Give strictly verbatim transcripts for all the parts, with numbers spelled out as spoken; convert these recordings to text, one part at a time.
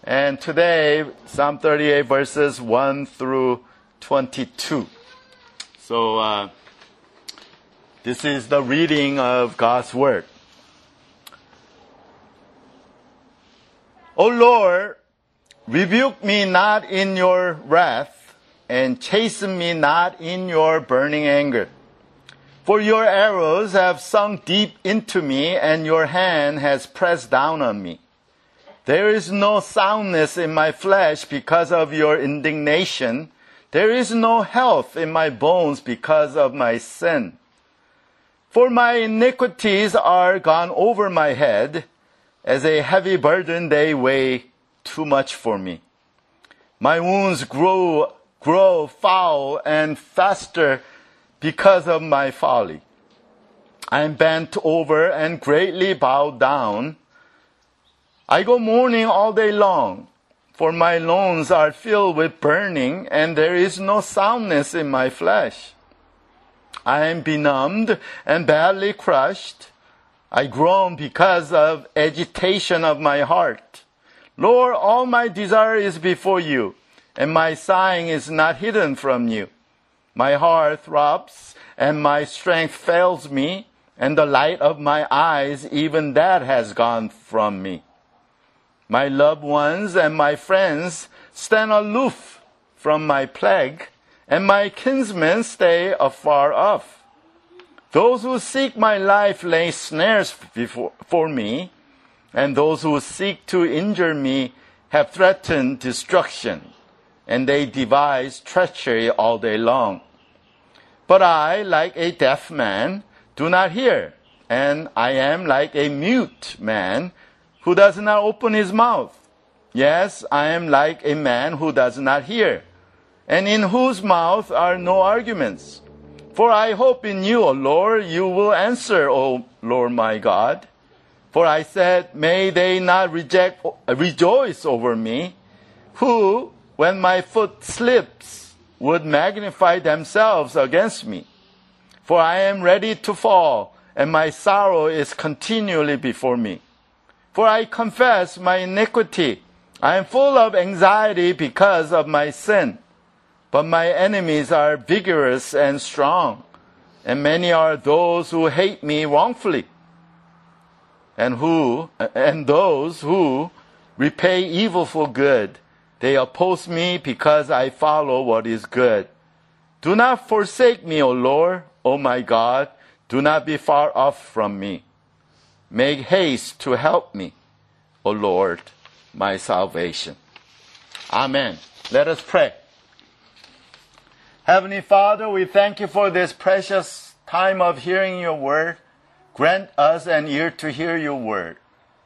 And today, Psalm thirty-eight, verses one through twenty-two. So, uh, this is the reading of God's Word. O Lord, rebuke me not in your wrath, and chasten me not in your burning anger. For your arrows have sunk deep into me, and your hand has pressed down on me. There is no soundness in my flesh because of your indignation. There is no health in my bones because of my sin. For my iniquities are gone over my head. As a heavy burden, they weigh too much for me. My wounds grow, grow foul and faster because of my folly. I am bent over and greatly bowed down. I go mourning all day long, for my loins are filled with burning, and there is no soundness in my flesh. I am benumbed and badly crushed. I groan because of agitation of my heart. Lord, all my desire is before you, and my sighing is not hidden from you. My heart throbs, and my strength fails me, and the light of my eyes, even that has gone from me. My loved ones and my friends stand aloof from my plague, and my kinsmen stay afar off. Those who seek my life lay snares before, for me, and those who seek to injure me have threatened destruction, and they devise treachery all day long. But I, like a deaf man, do not hear, and I am like a mute man who does not open his mouth. Yes, I am like a man who does not hear, and in whose mouth are no arguments. For I hope in you, O Lord, you will answer, O Lord my God. For I said, may they not reject, rejoice over me, who, when my foot slips, would magnify themselves against me. For I am ready to fall, and my sorrow is continually before me. For I confess my iniquity. I am full of anxiety because of my sin. But my enemies are vigorous and strong, and many are those who hate me wrongfully, and who, and those who repay evil for good. They oppose me because I follow what is good. Do not forsake me, O Lord, O my God. Do not be far off from me. Make haste to help me, O Lord, my salvation. Amen. Let us pray. Heavenly Father, we thank you for this precious time of hearing your word. Grant us an ear to hear your word.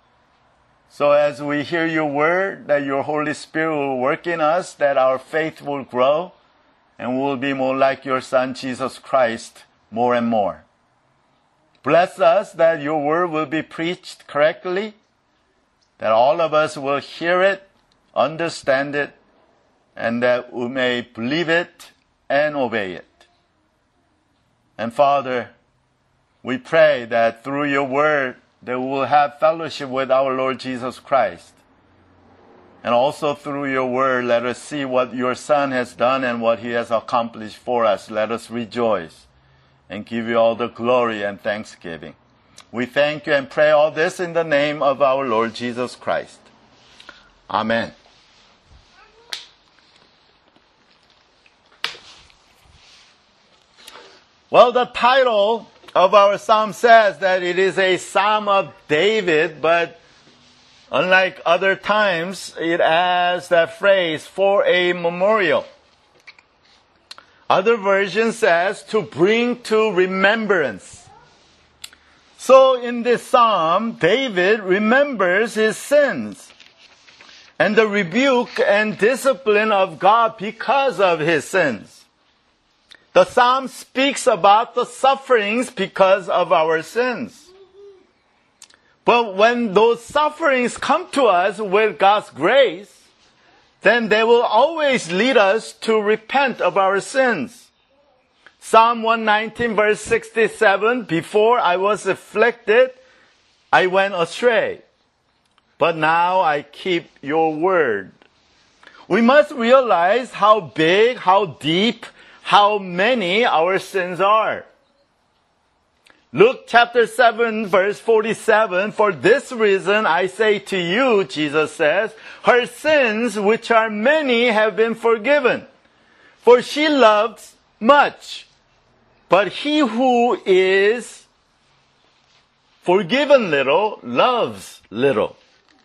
So as we hear your word, that your Holy Spirit will work in us, that our faith will grow, and we will be more like your Son, Jesus Christ, more and more. Bless us that your word will be preached correctly, that all of us will hear it, understand it, and that we may believe it and obey it. And Father, we pray that through your word that we will have fellowship with our Lord Jesus Christ. And also through your word, let us see what your Son has done and what he has accomplished for us. Let us rejoice and give you all the glory and thanksgiving. We thank you and pray all this in the name of our Lord Jesus Christ. Amen. Well, the title of our psalm says that it is a psalm of David, but unlike other times, it adds that phrase, for a memorial. Other version says, to bring to remembrance. So in this psalm, David remembers his sins and the rebuke and discipline of God because of his sins. The psalm speaks about the sufferings because of our sins. But when those sufferings come to us with God's grace, then they will always lead us to repent of our sins. Psalm one nineteen verse sixty-seven, before I was afflicted, I went astray. but now I keep your word. We must realize how big, how deep, how many our sins are. Luke chapter seven, verse forty-seven, for this reason I say to you, Jesus says, her sins, which are many, have been forgiven. For she loved much. But he who is forgiven little, loves little.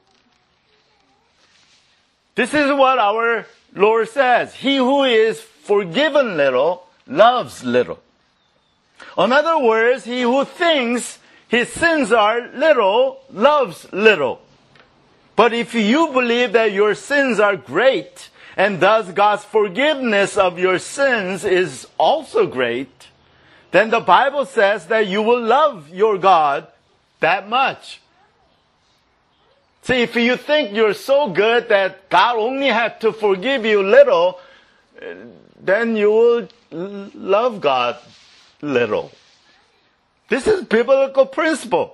This is what our Lord says. He who is forgiven little, loves little. In other words, he who thinks his sins are little, loves little. But if you believe that your sins are great, and thus God's forgiveness of your sins is also great, then the Bible says that you will love your God that much. See, if you think you're so good that God only had to forgive you little, then you will love God little. This is biblical principle.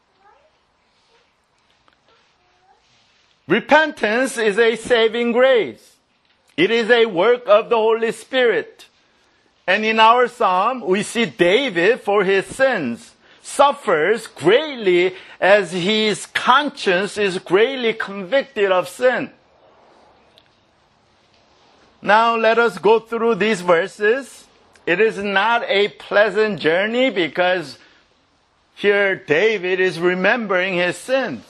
Repentance is a saving grace. It is a work of the Holy Spirit. And in our psalm, we see David, for his sins, suffers greatly as his conscience is greatly convicted of sin. Now let us go through these verses. It is not a pleasant journey because here David is remembering his sins.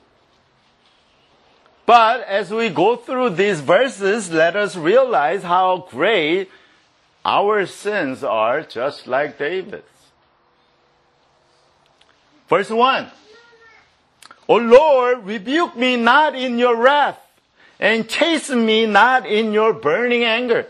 But as we go through these verses, let us realize how great our sins are, just like David's. Verse one. O Lord, rebuke me not in your wrath, and chasten me not in your burning anger.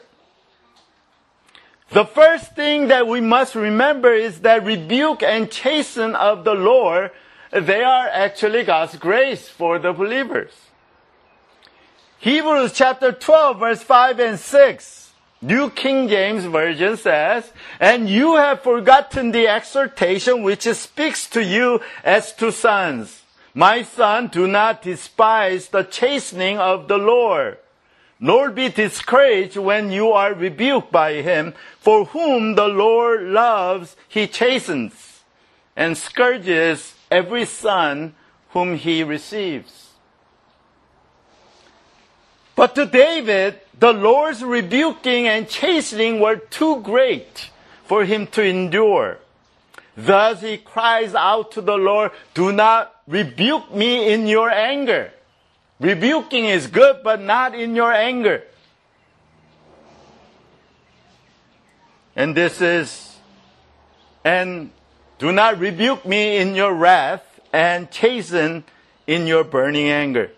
The first thing that we must remember is that rebuke and chasten of the Lord, they are actually God's grace for the believers. Hebrews chapter twelve, verse five and six, New King James Version says, and you have forgotten the exhortation which speaks to you as to sons. My son, do not despise the chastening of the Lord, nor be discouraged when you are rebuked by him. For whom the Lord loves, he chastens, and scourges every son whom he receives. But to David, the Lord's rebuking and chastening were too great for him to endure. Thus he cries out to the Lord, do not rebuke me in your anger. Rebuking is good, but not in your anger. And this is, and do not rebuke me in your wrath, and chasten in your burning anger.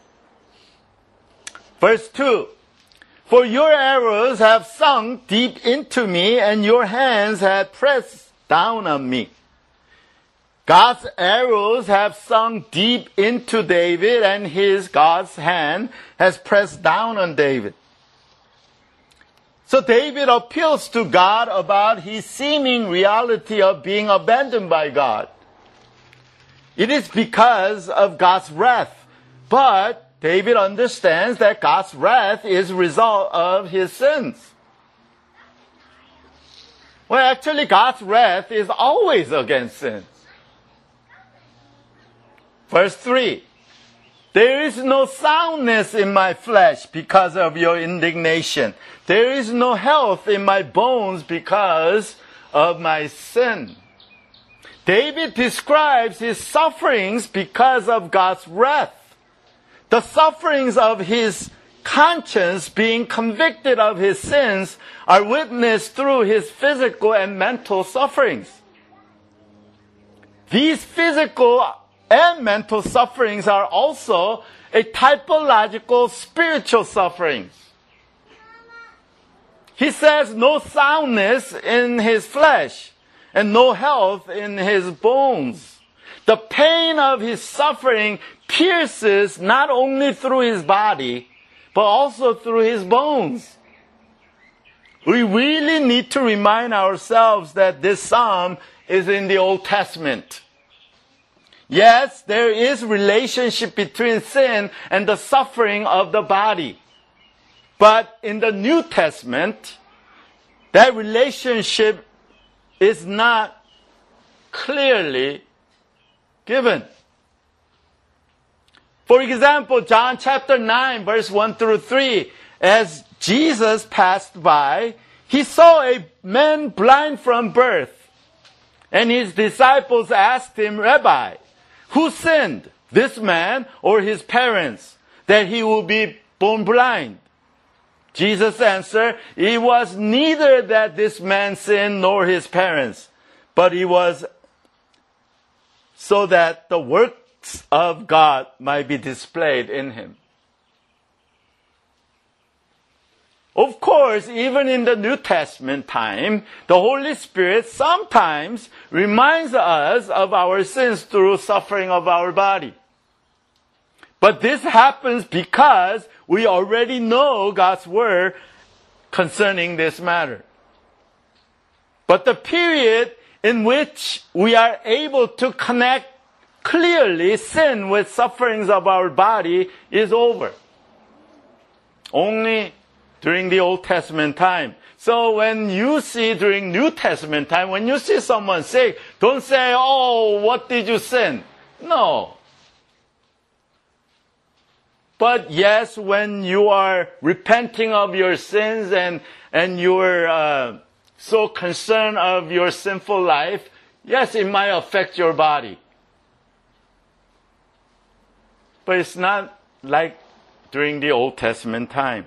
Verse two. For your arrows have sunk deep into me, and your hands have pressed down on me. God's arrows have sunk deep into David, and his God's hand has pressed down on David. So David appeals to God about his seeming reality of being abandoned by God. It is because of God's wrath. But David understands that God's wrath is a result of his sins. Well, actually, God's wrath is always against sin. Verse three. There is no soundness in my flesh because of your indignation. There is no health in my bones because of my sin. David describes his sufferings because of God's wrath. The sufferings of his conscience being convicted of his sins are witnessed through his physical and mental sufferings. These physical and mental sufferings are also a typological spiritual sufferings. He says no soundness in his flesh and no health in his bones. The pain of his suffering pierces not only through his body, but also through his bones. We really need to remind ourselves that this psalm is in the Old Testament. Yes, there is relationship between sin and the suffering of the body. But in the New Testament, that relationship is not clearly given. For example, John chapter nine, verse one through three, as Jesus passed by, he saw a man blind from birth. And his disciples asked him, Rabbi, who sinned, this man or his parents, that he will be born blind? Jesus answered, it was neither that this man sinned nor his parents, but it was so that the works of God might be displayed in him. Of course, even in the New Testament time, the Holy Spirit sometimes reminds us of our sins through suffering of our body. But this happens because we already know God's word concerning this matter. But the period in which we are able to connect clearly sin with sufferings of our body is over. Only during the Old Testament time. So when you see during New Testament time, when you see someone sick, don't say, oh, what did you sin? No. But yes, when you are repenting of your sins and, and you're uh, so concerned of your sinful life, yes, it might affect your body. But it's not like during the Old Testament time.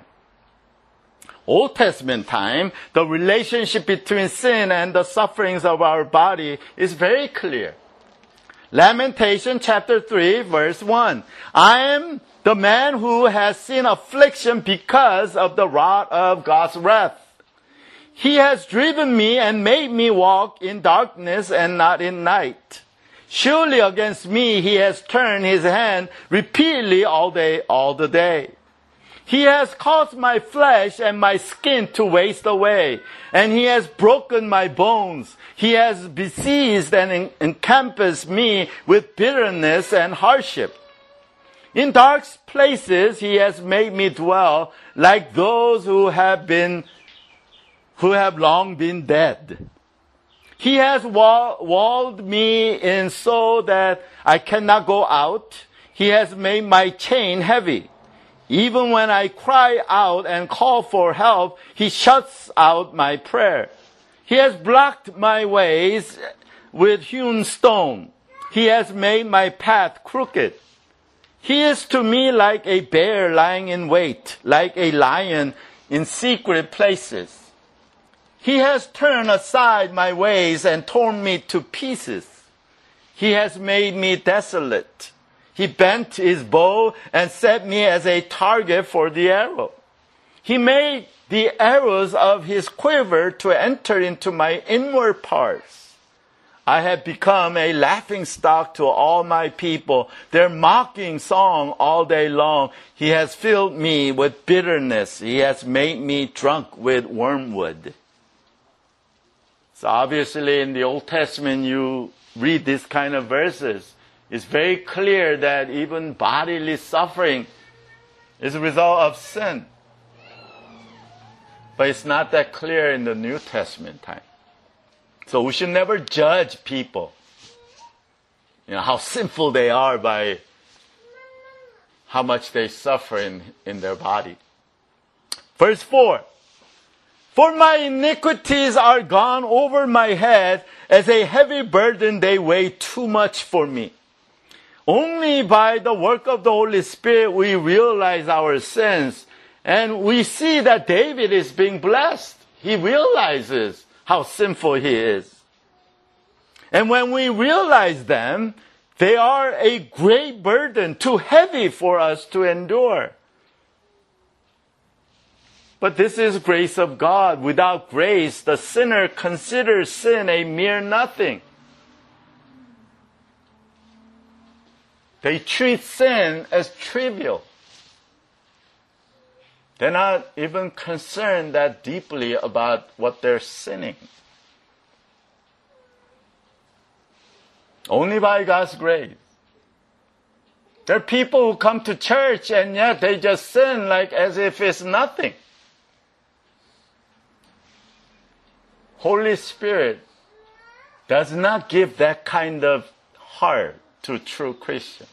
Old Testament time, the relationship between sin and the sufferings of our body is very clear. Lamentation chapter three, verse one. I am the man who has seen affliction because of the rod of God's wrath. He has driven me and made me walk in darkness and not in night. Surely against me he has turned his hand repeatedly all day, all the day. He has caused my flesh and my skin to waste away, and he has broken my bones. He has besieged and encompassed me with bitterness and hardship. In dark places he has made me dwell like those who have been, who have long been dead. He has wall, walled me in so that I cannot go out. He has made my chain heavy. Even when I cry out and call for help, he shuts out my prayer. He has blocked my ways with hewn stone. He has made my path crooked. He is to me like a bear lying in wait, like a lion in secret places. He has turned aside my ways and torn me to pieces. He has made me desolate. He bent his bow and set me as a target for the arrow. He made the arrows of his quiver to enter into my inward parts. I have become a laughingstock to all my people, their mocking song all day long. He has filled me with bitterness. He has made me drunk with wormwood. So obviously in the Old Testament you read this kind of verses. It's very clear that even bodily suffering is a result of sin. But it's not that clear in the New Testament time. So we should never judge people, you know, how sinful they are by how much they suffer in, in their body. Verse four. For my iniquities are gone over my head, as a heavy burden they weigh too much for me. Only by the work of the Holy Spirit we realize our sins, and we see that David is being blessed. He realizes how sinful he is. And when we realize them, they are a great burden, too heavy for us to endure. But this is grace of God. Without grace, the sinner considers sin a mere nothing. They treat sin as trivial. They're not even concerned that deeply about what they're sinning. Only by God's grace, There are people who come to church and yet they just sin like as if it's nothing. Holy Spirit does not give that kind of heart to true Christians.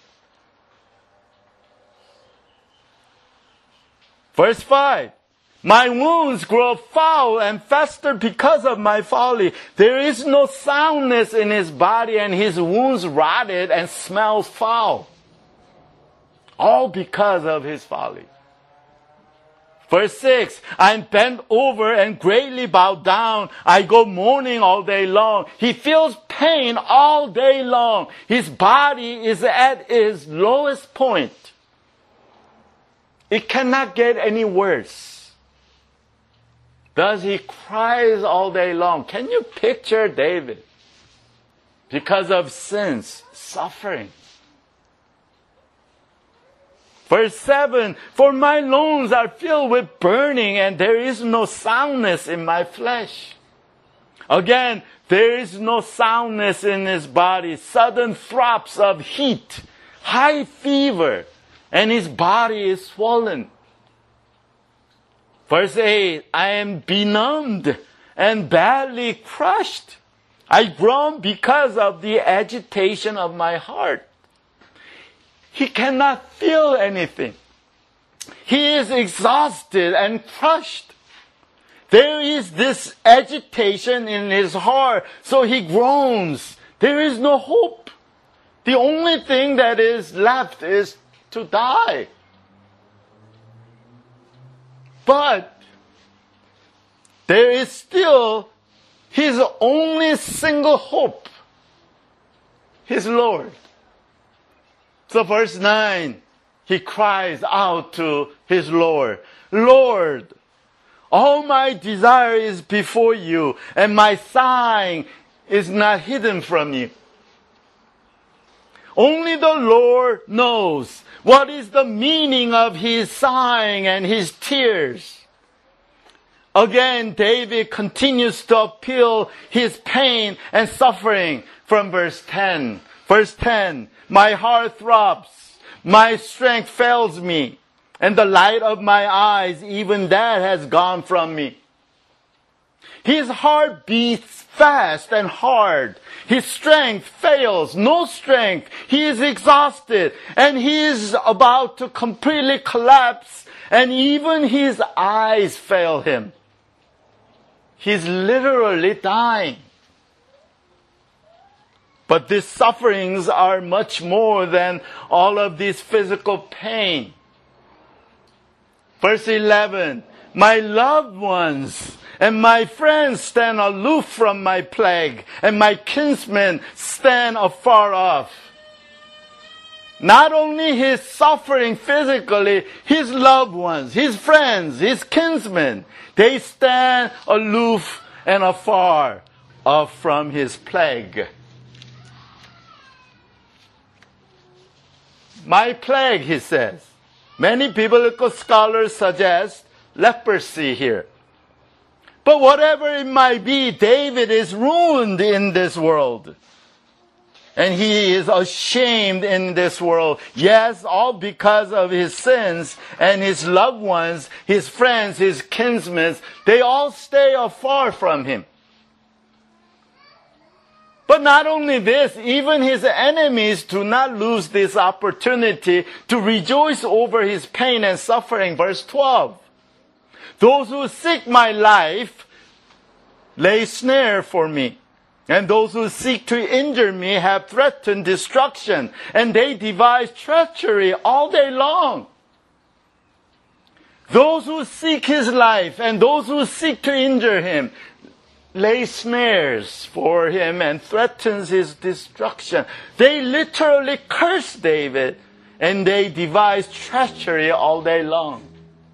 Verse five. My wounds grow foul and fester because of my folly. There is no soundness in his body, and his wounds rotted and smell foul. All because of his folly. Verse six, I'm bent over and greatly bowed down. I go mourning all day long. He feels pain all day long. His body is at its lowest point. It cannot get any worse. Thus he cries all day long. Can you picture David? Because of sins, suffering. Verse seven, for my loins are filled with burning, and there is no soundness in my flesh. Again, there is no soundness in his body. Sudden throbs of heat, high fever, and his body is swollen. Verse eight, I am benumbed and badly crushed. I groan because of the agitation of my heart. He cannot feel anything. He is exhausted and crushed. There is this agitation in his heart, so he groans. There is no hope. The only thing that is left is to die. But there is still his only single hope, his Lord. So verse nine, he cries out to his Lord, Lord, all my desire is before you, and my sighing is not hidden from you. Only the Lord knows what is the meaning of his sighing and his tears. Again, David continues to appeal his pain and suffering from verse ten. Verse ten, my heart throbs, my strength fails me, and the light of my eyes, even that has gone from me. His heart beats fast and hard. His strength fails, no strength. He is exhausted, and he is about to completely collapse, and even his eyes fail him. He's literally dying. But these sufferings are much more than all of this physical pain. Verse eleven, my loved ones and my friends stand aloof from my plague, and my kinsmen stand afar off. Not only his suffering physically, his loved ones, his friends, his kinsmen, they stand aloof and afar off from his plague. My plague, he says. Many biblical scholars suggest leprosy here. But whatever it might be, David is ruined in this world. And he is ashamed in this world. Yes, all because of his sins, and his loved ones, his friends, his kinsmen, they all stay afar from him. But not only this, even his enemies do not lose this opportunity to rejoice over his pain and suffering. Verse twelve. Those who seek my life lay snare for me, and those who seek to injure me have threatened destruction, and they devise treachery all day long. Those who seek his life and those who seek to injure him lay snares for him and threatens his destruction. They literally curse David, and they devise treachery all day long.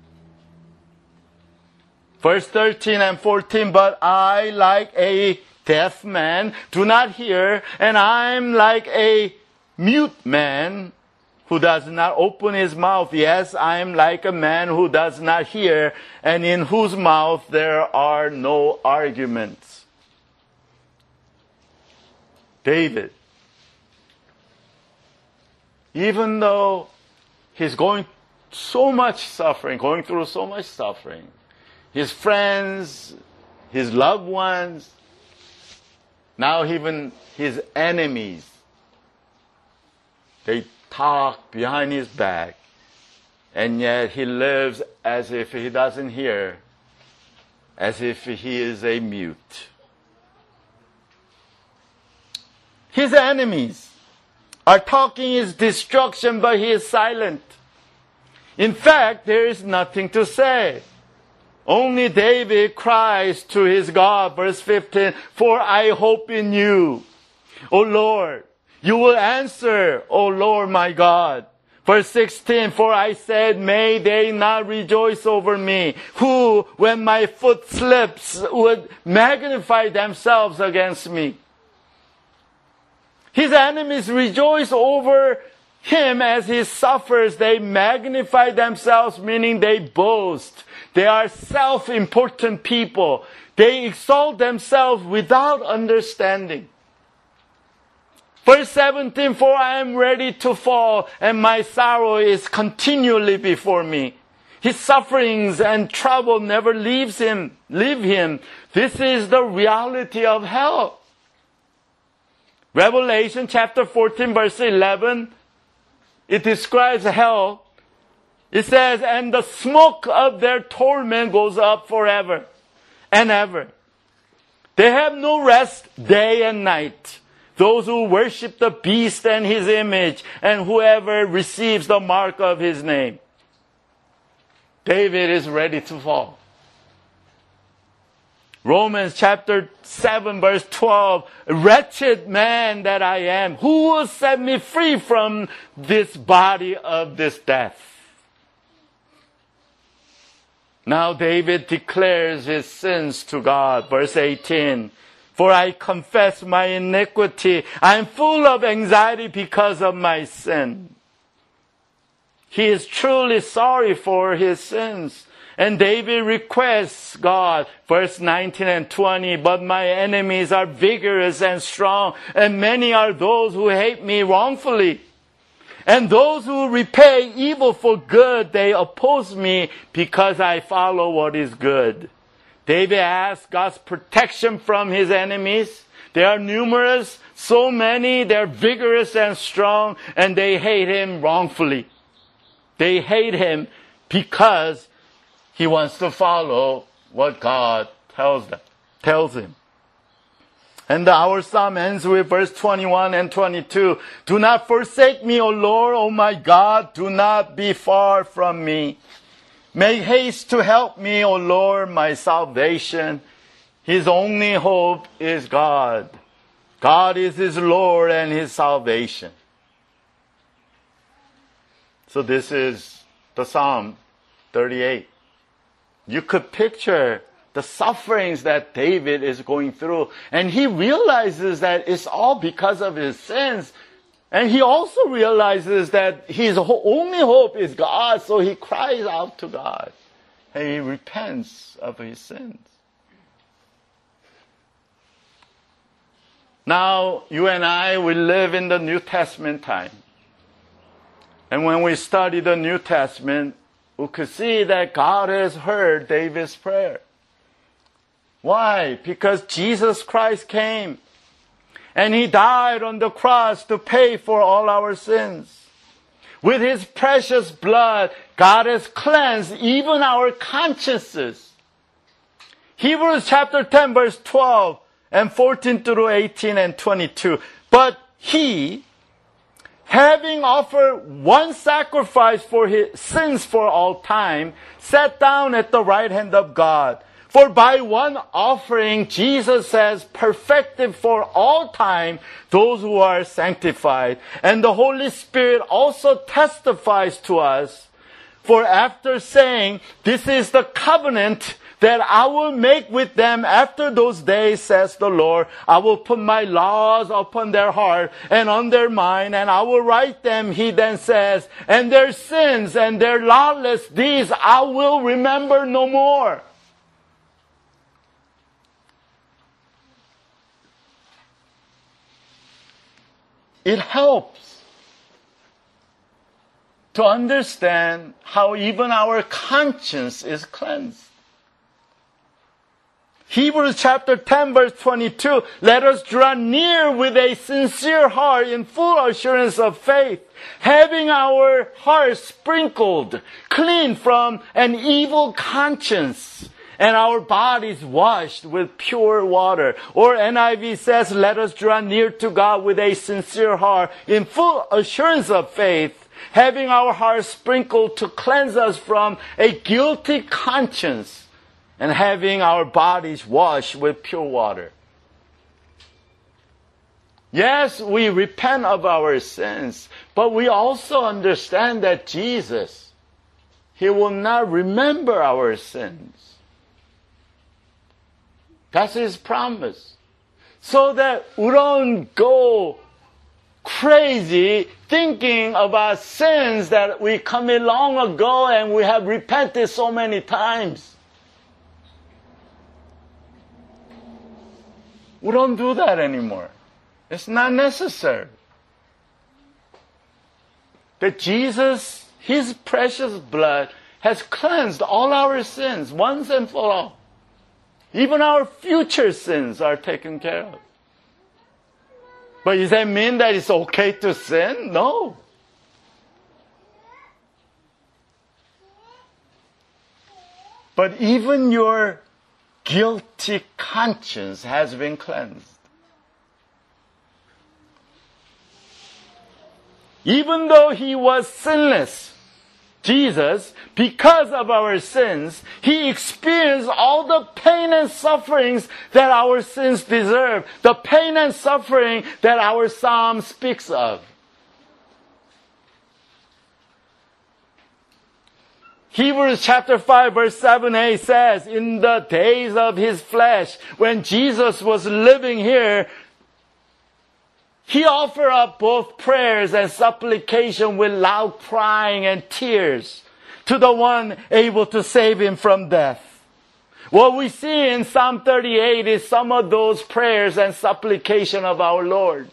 Verse thirteen and fourteen, but I, like a deaf man, do not hear, and I'm like a mute man who does not open his mouth. Yes, I am like a man who does not hear, and in whose mouth there are no arguments. David even though he's going so much suffering, going through so much suffering, his friends, his loved ones, now even his enemies, they talk behind his back, and yet he lives as if he doesn't hear, as if he is a mute. His enemies are talking his destruction, but he is silent. In fact, there is nothing to say. Only David cries to his God, verse fifteen, "For I hope in you, O Lord. You will answer, O Lord my God." Verse sixteen, "For I said, may they not rejoice over me, who, when my foot slips, would magnify themselves against me." His enemies rejoice over him as he suffers. They magnify themselves, meaning they boast. They are self-important people. They exalt themselves without understanding. Verse seventeen, "For I am ready to fall, and my sorrow is continually before me." His sufferings and trouble never leaves him, leave him. This is the reality of hell. Revelation chapter fourteen, verse eleven, it describes hell. It says, "And the smoke of their torment goes up forever and ever. They have no rest day and night. Those who worship the beast and his image, and whoever receives the mark of his name." David is ready to fall. Romans chapter seven, verse twelve, "Wretched man that I am, who will set me free from this body of this death?" Now David declares his sins to God. Verse eighteen, "For I confess my iniquity. I am full of anxiety because of my sin." He is truly sorry for his sins. And David requests God, verse nineteen and twenty, "But my enemies are vigorous and strong, and many are those who hate me wrongfully. And those who repay evil for good, they oppose me because I follow what is good." David asks God's protection from his enemies. They are numerous, so many, they're vigorous and strong, and they hate him wrongfully. They hate him because he wants to follow what God tells them, tells him. And our psalm ends with verse twenty-one and twenty-two. "Do not forsake me, O Lord, O my God. Do not be far from me. Make haste to help me, O Lord, my salvation." His only hope is God. God is his Lord and his salvation. So this is the Psalm thirty-eight. You could picture the sufferings that David is going through. And he realizes that it's all because of his sins. And he also realizes that his only hope is God. So he cries out to God. And he repents of his sins. Now, you and I, we live in the New Testament time. And when we study the New Testament, we could see that God has heard David's prayer. Why? Because Jesus Christ came and he died on the cross to pay for all our sins. With his precious blood, God has cleansed even our consciences. Hebrews chapter ten, verse twelve and fourteen through eighteen and twenty-two. "But he, having offered one sacrifice for his sins for all time, sat down at the right hand of God. For by one offering, Jesus has perfected for all time those who are sanctified. And the Holy Spirit also testifies to us. For after saying, 'This is the covenant that I will make with them after those days,' says the Lord, 'I will put my laws upon their heart and on their mind, and I will write them,' he then says, 'and their sins and their lawless deeds I will remember no more.'" It helps to understand how even our conscience is cleansed. Hebrews chapter ten verse twenty-two, let us draw near with a sincere heart in full assurance of faith, having our hearts sprinkled clean from an evil conscience, and our bodies washed with pure water. Or N I V says, let us draw near to God with a sincere heart in full assurance of faith, having our hearts sprinkled to cleanse us from a guilty conscience, and having our bodies washed with pure water. Yes, we repent of our sins, but we also understand that Jesus, He will not remember our sins. That's His promise. So that we don't go crazy thinking about sins that we committed long ago and we have repented so many times. We don't do that anymore. It's not necessary. That Jesus, His precious blood, has cleansed all our sins once and for all. Even our future sins are taken care of. But does that mean that it's okay to sin? No. But even your guilty conscience has been cleansed. Even though He was sinless, Jesus, because of our sins, He experienced all the pain and sufferings that our sins deserve. The pain and suffering that our psalm speaks of. Hebrews chapter five verse seven a says, in the days of His flesh, when Jesus was living here, He offered up both prayers and supplication with loud crying and tears to the one able to save Him from death. What we see in Psalm thirty-eight is some of those prayers and supplication of our Lord.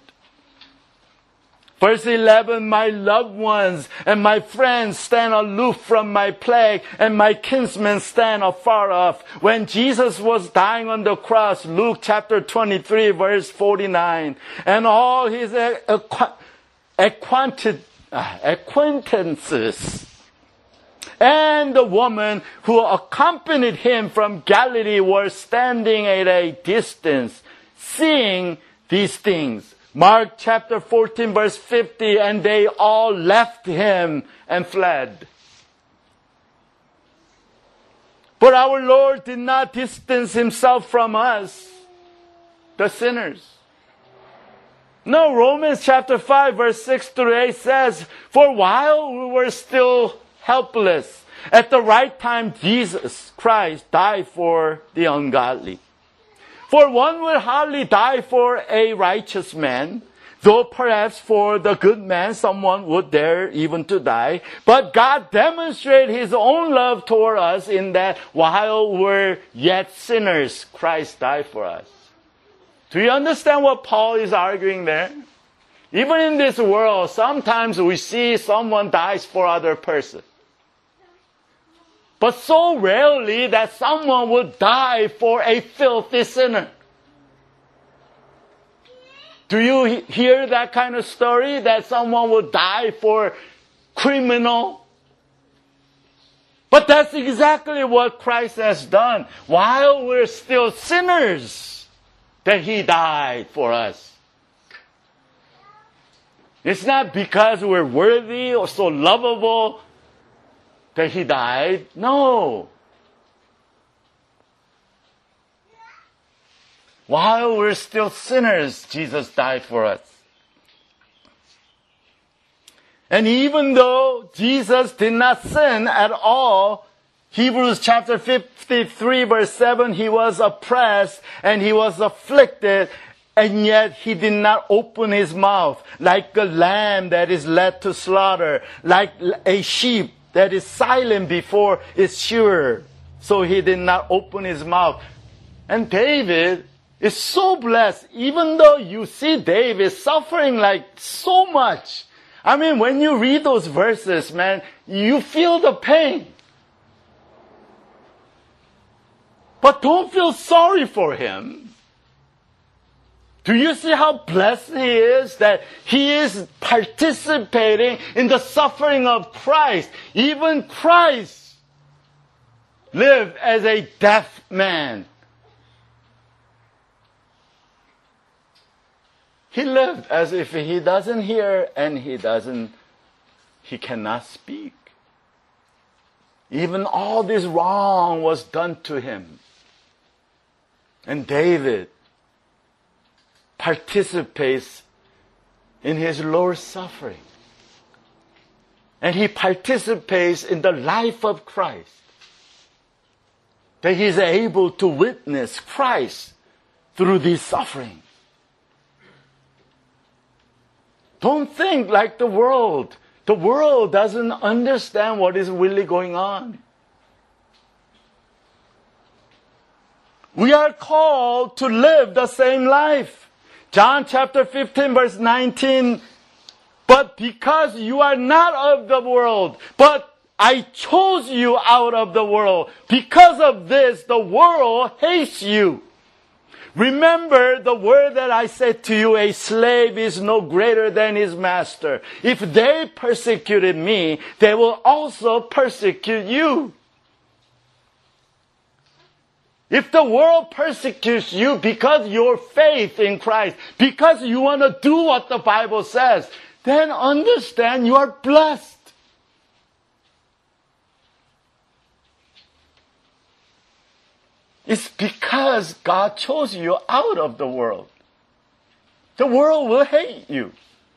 Verse eleven, my loved ones and my friends stand aloof from my plague, and my kinsmen stand afar off. When Jesus was dying on the cross, Luke chapter twenty-three, verse forty-nine, and all His acquaintances and the woman who accompanied Him from Galilee were standing at a distance, seeing these things. Mark chapter fourteen verse fifty, and they all left Him and fled. But our Lord did not distance Himself from us, the sinners. No, Romans chapter five verse six through eight says, for while we were still helpless, at the right time Jesus Christ died for the ungodly. For one will hardly die for a righteous man, though perhaps for the good man someone would dare even to die. But God demonstrated His own love toward us in that while we're yet sinners, Christ died for us. Do you understand what Paul is arguing there? Even in this world, sometimes we see someone dies for other person. But so rarely that someone would die for a filthy sinner. Do you he- hear that kind of story? That someone would die for criminal? But that's exactly what Christ has done. While we're still sinners, that He died for us. It's not because we're worthy or so lovable that He died. No. While we're still sinners, Jesus died for us. And even though Jesus did not sin at all, Hebrews chapter fifty-three verse seven, He was oppressed and He was afflicted, and yet He did not open His mouth, like a lamb that is led to slaughter, like a sheep that is silent before its shearer. So He did not open His mouth. And David is so blessed, even though you see David suffering like so much. I mean, when you read those verses, man, you feel the pain. But don't feel sorry for him. Do you see how blessed he is that he is participating in the suffering of Christ? Even Christ lived as a deaf man. He lived as if he doesn't hear and he doesn't, he cannot speak. Even all this wrong was done to him. And David participates in his Lord's suffering. And he participates in the life of Christ. That he is able to witness Christ through this suffering. Don't think like the world. The world doesn't understand what is really going on. We are called to live the same life. John chapter fifteen verse nineteen, but because you are not of the world, but I chose you out of the world. Because of this, the world hates you. Remember the word that I said to you, a slave is no greater than his master. If they persecuted me, they will also persecute you. If the world persecutes you because your faith in Christ, because you want to do what the Bible says, then understand you are blessed. It's because God chose you out of the world. The world will hate you.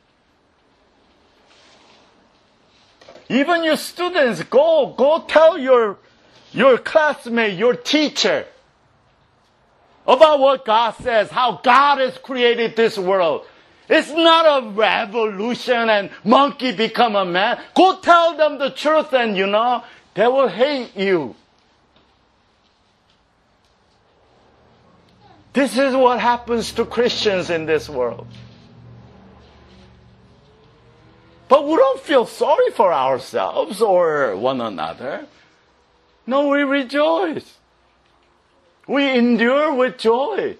Even your students, go, go tell your, your classmate, your teacher, about what God says, how God has created this world. It's not a revolution and monkey become a man. Go tell them the truth and, you know, they will hate you. This is what happens to Christians in this world. But we don't feel sorry for ourselves or one another. No, we rejoice. We endure with joy.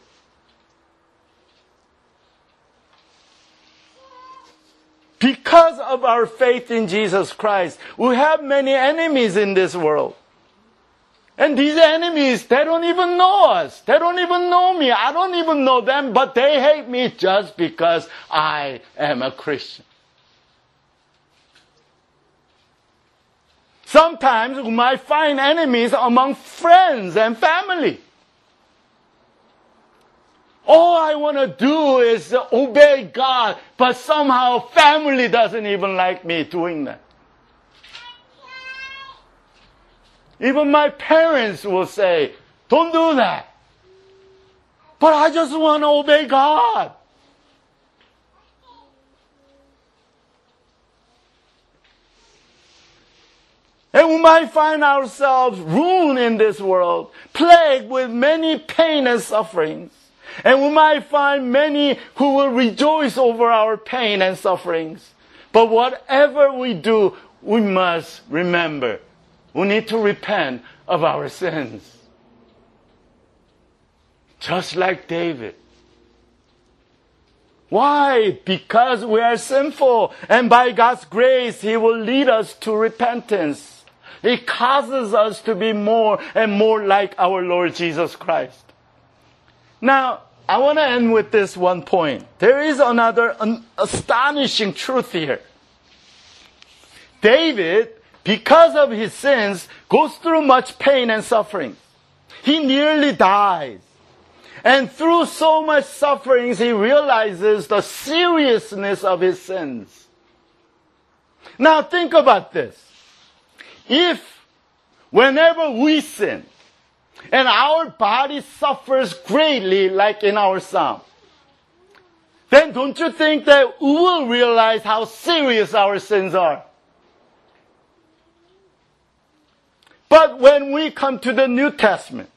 Because of our faith in Jesus Christ, we have many enemies in this world. And these enemies, they don't even know us. They don't even know me. I don't even know them, but they hate me just because I am a Christian. Sometimes we might find enemies among friends and family. All I want to do is obey God, but somehow family doesn't even like me doing that. Even my parents will say, don't do that. But I just want to obey God. And we might find ourselves ruined in this world, plagued with many pain and sufferings. And we might find many who will rejoice over our pain and sufferings. But whatever we do, we must remember, we need to repent of our sins. Just like David. Why? Because we are sinful. And by God's grace, He will lead us to repentance. It causes us to be more and more like our Lord Jesus Christ. Now, I want to end with this one point. There is another an astonishing truth here. David, because of his sins, goes through much pain and suffering. He nearly dies. And through so much sufferings, he realizes the seriousness of his sins. Now think about this. If whenever we sin, and our body suffers greatly, like in our psalm, then don't you think that we will realize how serious our sins are? But when we come to the New Testament,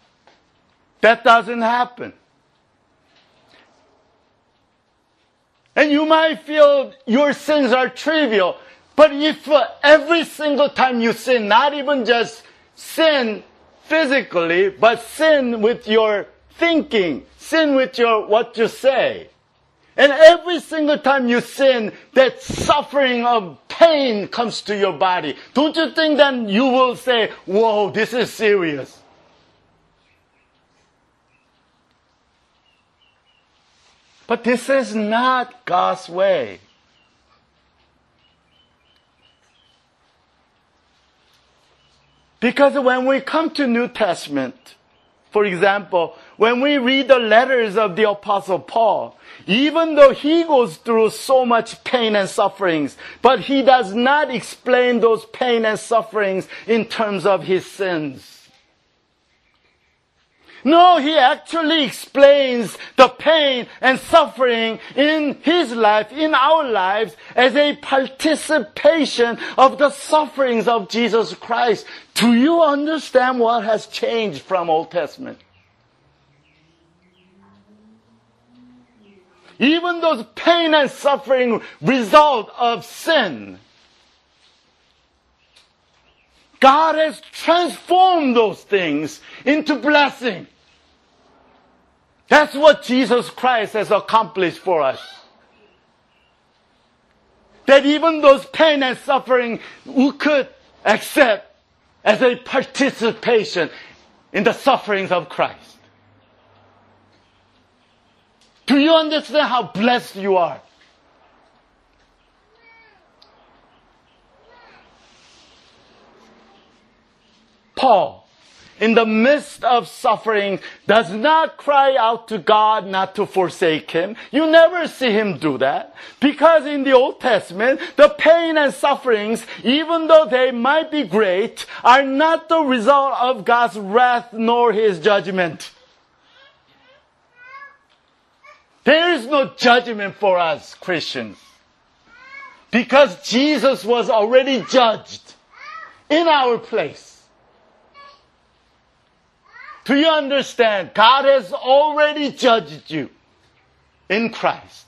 that doesn't happen. And you might feel your sins are trivial. But if uh, every single time you sin, not even just sin physically, but sin with your thinking, sin with your what you say. And every single time you sin, that suffering of pain comes to your body. Don't you think then you will say, whoa, this is serious. But this is not God's way. Because when we come to New Testament, for example, when we read the letters of the Apostle Paul, even though he goes through so much pain and sufferings, but he does not explain those pain and sufferings in terms of his sins. No, he actually explains the pain and suffering in his life, in our lives, as a participation of the sufferings of Jesus Christ. Do you understand what has changed from Old Testament? Even those pain and suffering result of sin, God has transformed those things into blessing. That's what Jesus Christ has accomplished for us. That even those pain and suffering we could accept as a participation in the sufferings of Christ. Do you understand how blessed you are? Paul, in the midst of suffering, does not cry out to God not to forsake him. You never see him do that. Because in the Old Testament, the pain and sufferings, even though they might be great, are not the result of God's wrath nor his judgment. There is no judgment for us, Christians. Because Jesus was already judged in our place. Do you understand? God has already judged you in Christ.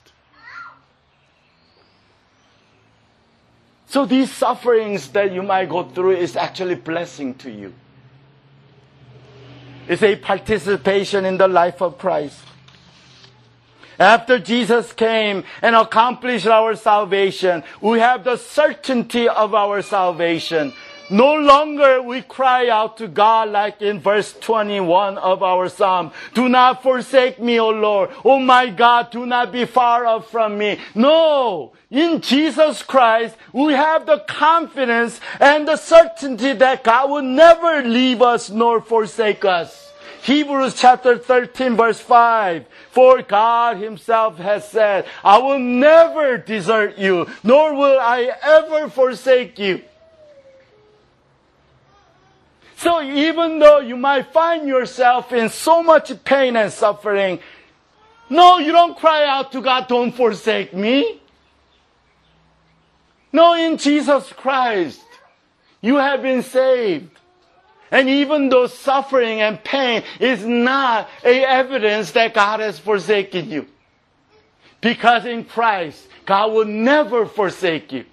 So these sufferings that you might go through is actually a blessing to you. It's a participation in the life of Christ. After Jesus came and accomplished our salvation, we have the certainty of our salvation. No longer we cry out to God like in verse twenty-one of our psalm. Do not forsake me, O Lord. Oh my God, do not be far off from me. No, in Jesus Christ, we have the confidence and the certainty that God will never leave us nor forsake us. Hebrews chapter thirteen verse five. For God himself has said, I will never desert you, nor will I ever forsake you. So even though you might find yourself in so much pain and suffering, no, you don't cry out to God, don't forsake me. No, in Jesus Christ, you have been saved. And even though suffering and pain is not a evidence that God has forsaken you. Because in Christ, God will never forsake you.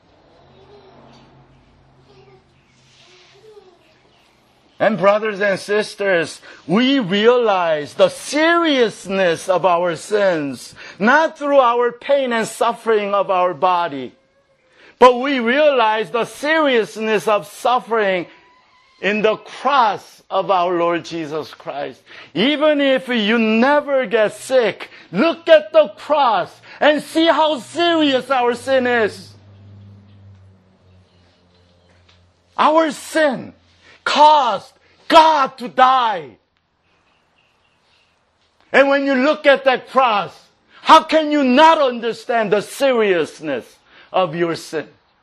And brothers and sisters, we realize the seriousness of our sins, not through our pain and suffering of our body, but we realize the seriousness of suffering in the cross of our Lord Jesus Christ. Even if you never get sick, look at the cross and see how serious our sin is. Our sin caused God to die. And when you look at that cross, how can you not understand the seriousness of your sin?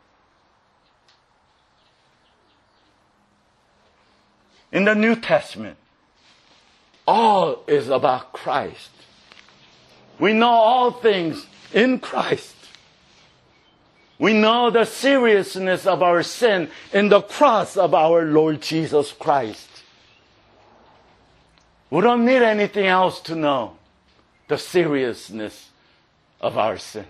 In the New Testament, all is about Christ. We know all things in Christ. We know the seriousness of our sin in the cross of our Lord Jesus Christ. We don't need anything else to know the seriousness of our sins.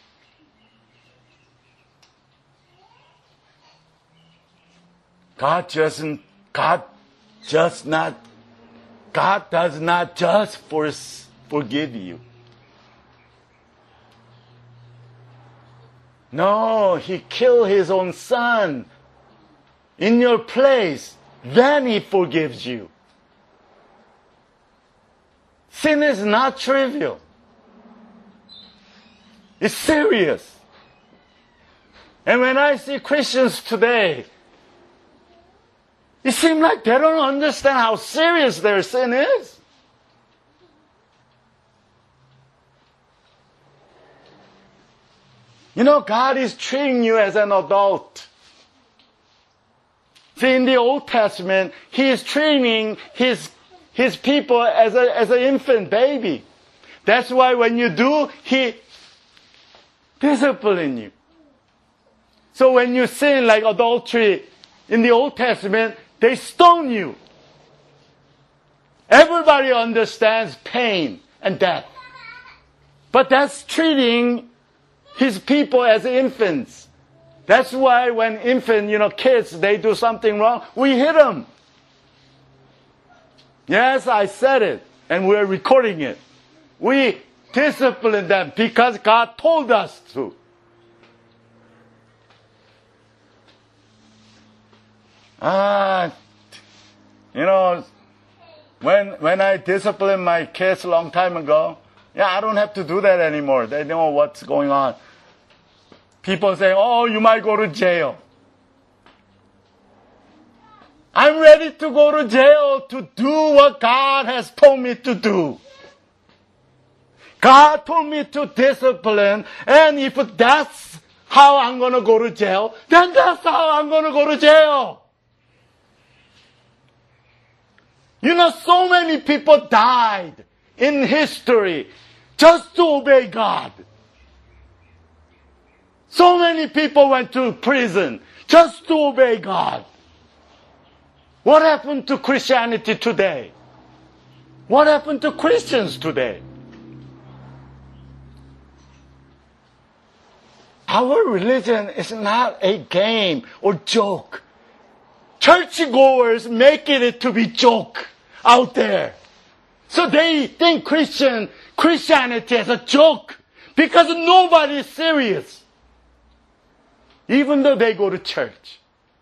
God doesn't, God just not, God does not just for, forgive you. No, He killed His own Son in your place. Then He forgives you. Sin is not trivial. It's serious. And when I see Christians today, it seems like they don't understand how serious their sin is. You know, God is treating you as an adult. See, in the Old Testament, He is training His, His people as a, as an infant baby. That's why when you do, He disciplines you. So when you sin like adultery in the Old Testament, they stone you. Everybody understands pain and death. But that's treating His people as infants. That's why when infant, you know, kids, they do something wrong, we hit them. Yes, I said it, and we're recording it. We discipline them because God told us to. Ah, you know, when when I disciplined my kids a long time ago, yeah, I don't have to do that anymore. They know what's going on. People say, oh, you might go to jail. I'm ready to go to jail to do what God has told me to do. God told me to discipline, and if that's how I'm going to go to jail, then that's how I'm going to go to jail. You know, so many people died in history just to obey God. So many people went to prison just to obey God. What happened to Christianity today? What happened to Christians today? Our religion is not a game or joke. Churchgoers make it to be joke out there. So they think Christian Christianity is a joke because nobody is serious. Even though they go to church.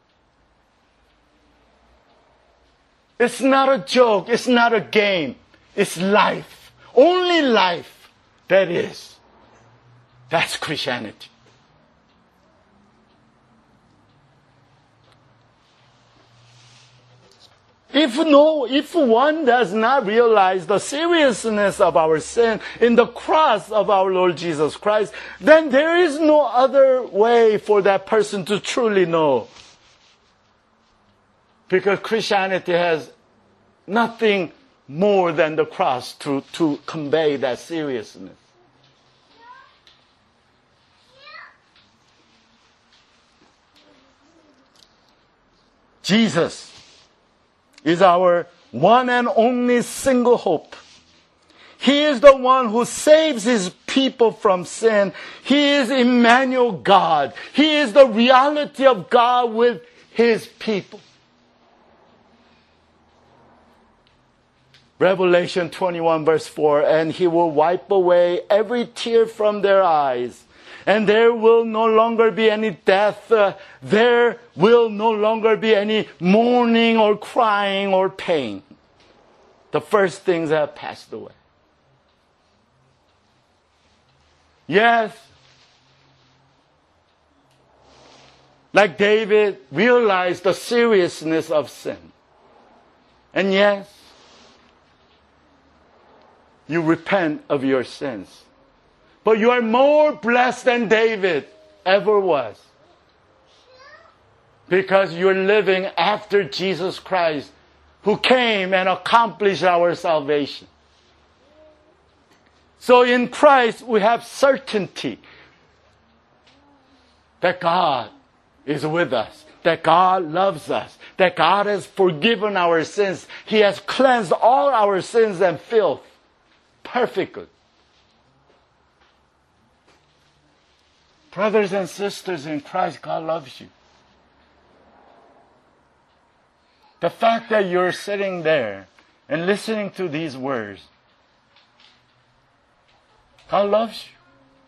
It's not a joke. It's not a game. It's life. Only life that is. That's Christianity. If no, if one does not realize the seriousness of our sin in the cross of our Lord Jesus Christ, then there is no other way for that person to truly know. Because Christianity has nothing more than the cross to, to convey that seriousness. Jesus is our one and only single hope. He is the one who saves His people from sin. He is Emmanuel God. He is the reality of God with His people. Revelation twenty-one verse four, and He will wipe away every tear from their eyes. And there will no longer be any death. Uh, there will no longer be any mourning or crying or pain. The first things have passed away. Yes. Like David realized the seriousness of sin. And yes, you repent of your sins. But you are more blessed than David ever was. Because you're living after Jesus Christ, who came and accomplished our salvation. So in Christ, we have certainty that God is with us, that God loves us, that God has forgiven our sins. He has cleansed all our sins and filth perfectly. Brothers and sisters in Christ, God loves you. The fact that you're sitting there and listening to these words, God loves you.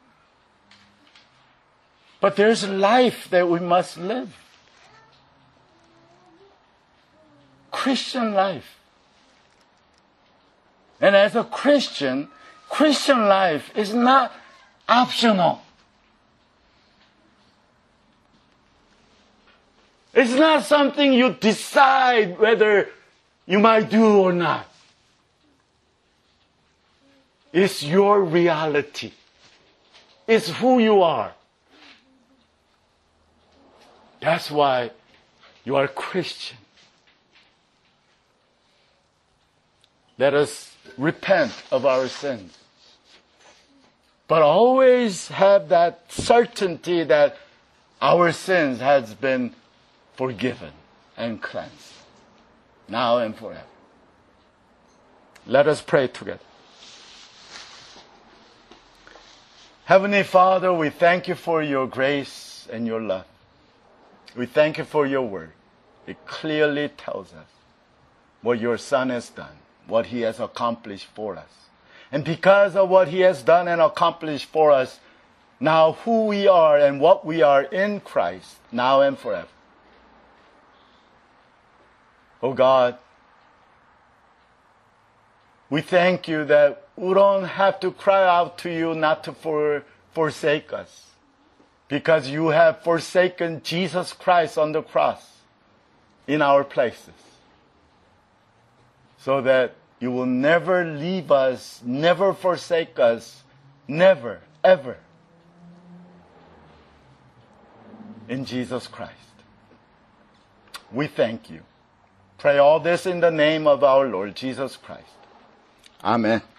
But there's life that we must live. Christian life. And as a Christian, Christian life is not optional. It's not something you decide whether you might do or not. It's your reality. It's who you are. That's why you are a Christian. Let us repent of our sins. But always have that certainty that our sins has been forgiven and cleansed, now and forever. Let us pray together. Heavenly Father, we thank you for your grace and your love. We thank you for your word. It clearly tells us what your Son has done, what he has accomplished for us. And because of what he has done and accomplished for us, now who we are and what we are in Christ, now and forever. Oh God, we thank you that we don't have to cry out to you not to for, forsake us, because you have forsaken Jesus Christ on the cross in our places, so that you will never leave us, never forsake us, never, ever, in Jesus Christ. We thank you. Pray all this in the name of our Lord Jesus Christ. Amen.